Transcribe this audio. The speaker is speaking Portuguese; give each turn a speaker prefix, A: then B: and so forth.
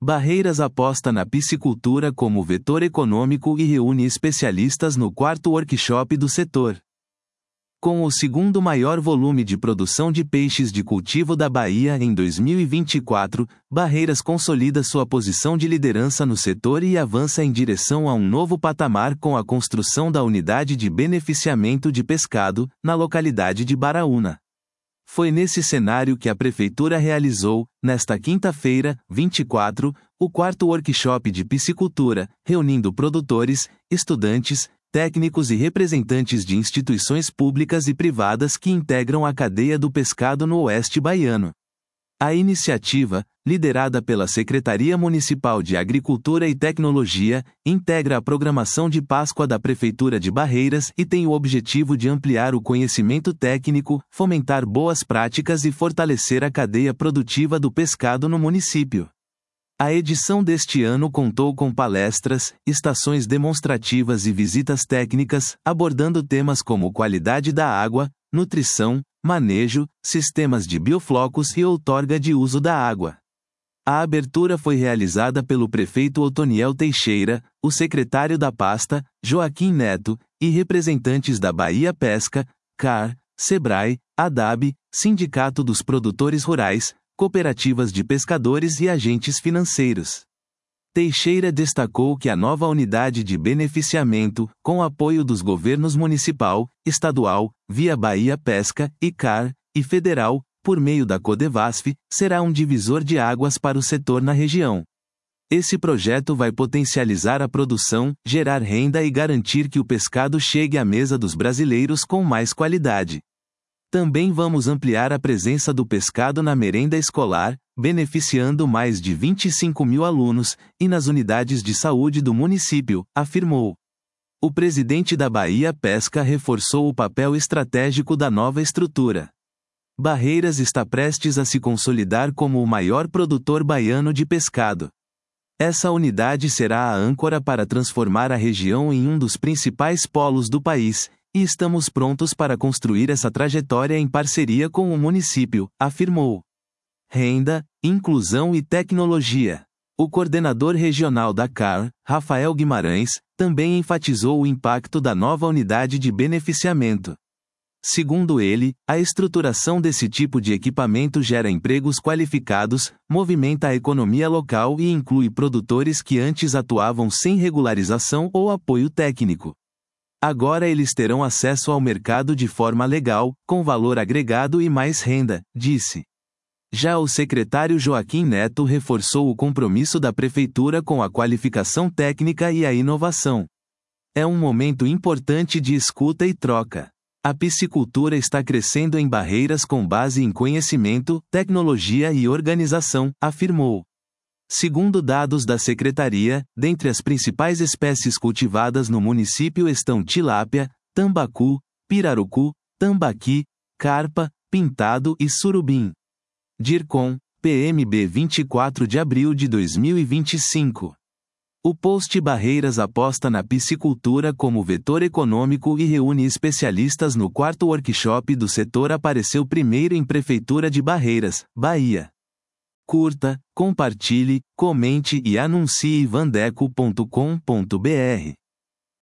A: Barreiras aposta na piscicultura como vetor econômico e reúne especialistas no 4º workshop do setor. Com o segundo maior volume de produção de peixes de cultivo da Bahia em 2024, Barreiras consolida sua posição de liderança no setor e avança em direção a um novo patamar com a construção da unidade de beneficiamento de pescado, na localidade de Baraúna. Foi nesse cenário que a Prefeitura realizou, nesta quinta-feira, 24, o 4º workshop de piscicultura, reunindo produtores, estudantes, técnicos e representantes de instituições públicas e privadas que integram a cadeia do pescado no Oeste Baiano. A iniciativa, liderada pela Secretaria Municipal de Agricultura e Tecnologia, integra a programação de Páscoa da Prefeitura de Barreiras e tem o objetivo de ampliar o conhecimento técnico, fomentar boas práticas e fortalecer a cadeia produtiva do pescado no município. A edição deste ano contou com palestras, estações demonstrativas e visitas técnicas, abordando temas como qualidade da água, nutrição, manejo, sistemas de bioflocos e outorga de uso da água. A abertura foi realizada pelo prefeito Otoniel Teixeira, o secretário da pasta, Joaquim Neto, e representantes da Bahia Pesca, CAR, SEBRAE, ADAB, Sindicato dos Produtores Rurais, cooperativas de pescadores e agentes financeiros. Teixeira destacou que a nova unidade de beneficiamento, com apoio dos governos municipal, estadual, via Bahia Pesca, e CAR, e federal, por meio da Codevasf, será um divisor de águas para o setor na região. Esse projeto vai potencializar a produção, gerar renda e garantir que o pescado chegue à mesa dos brasileiros com mais qualidade. Também vamos ampliar a presença do pescado na merenda escolar, beneficiando mais de 25 mil alunos, e nas unidades de saúde do município, afirmou. O presidente da Bahia Pesca reforçou o papel estratégico da nova estrutura. Barreiras está prestes a se consolidar como o maior produtor baiano de pescado. Essa unidade será a âncora para transformar a região em um dos principais polos do país, e estamos prontos para construir essa trajetória em parceria com o município, afirmou. Renda, inclusão e tecnologia. O coordenador regional da CAR, Rafael Guimarães, também enfatizou o impacto da nova unidade de beneficiamento. Segundo ele, a estruturação desse tipo de equipamento gera empregos qualificados, movimenta a economia local e inclui produtores que antes atuavam sem regularização ou apoio técnico. Agora eles terão acesso ao mercado de forma legal, com valor agregado e mais renda, disse. Já o secretário Joaquim Neto reforçou o compromisso da Prefeitura com a qualificação técnica e a inovação. É um momento importante de escuta e troca. A piscicultura está crescendo em Barreiras com base em conhecimento, tecnologia e organização, afirmou. Segundo dados da Secretaria, dentre as principais espécies cultivadas no município estão tilápia, tambacu, pirarucu, tambaqui, carpa, pintado e surubim. DIRCOM, PMB 24 de abril de 2025. O post Barreiras aposta na piscicultura como vetor econômico e reúne especialistas no 4º workshop do setor apareceu primeiro em Prefeitura de Barreiras, Bahia. Curta, compartilhe, comente e anuncie vandeco.com.br.